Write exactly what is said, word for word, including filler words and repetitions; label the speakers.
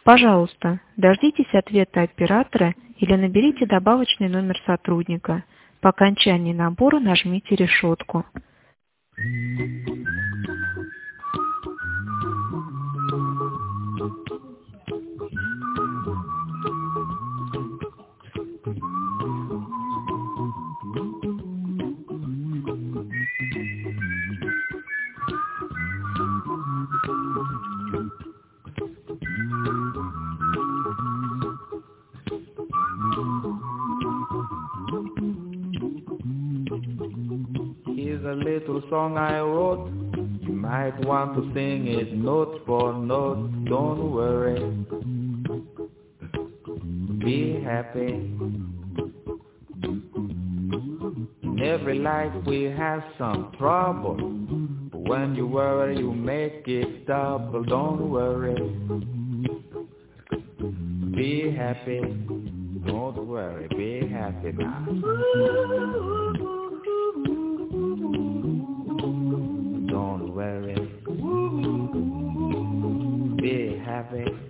Speaker 1: Пожалуйста, дождитесь ответа оператора или наберите добавочный номер сотрудника. По окончании набора нажмите решетку.
Speaker 2: Here's a little song I wrote. You might want to sing it note for note. Don't worry, be happy. In every life we have some trouble, but when you worry you make it double. Don't worry, be happy. Don't worry, be happy now. Don't worry, be happy.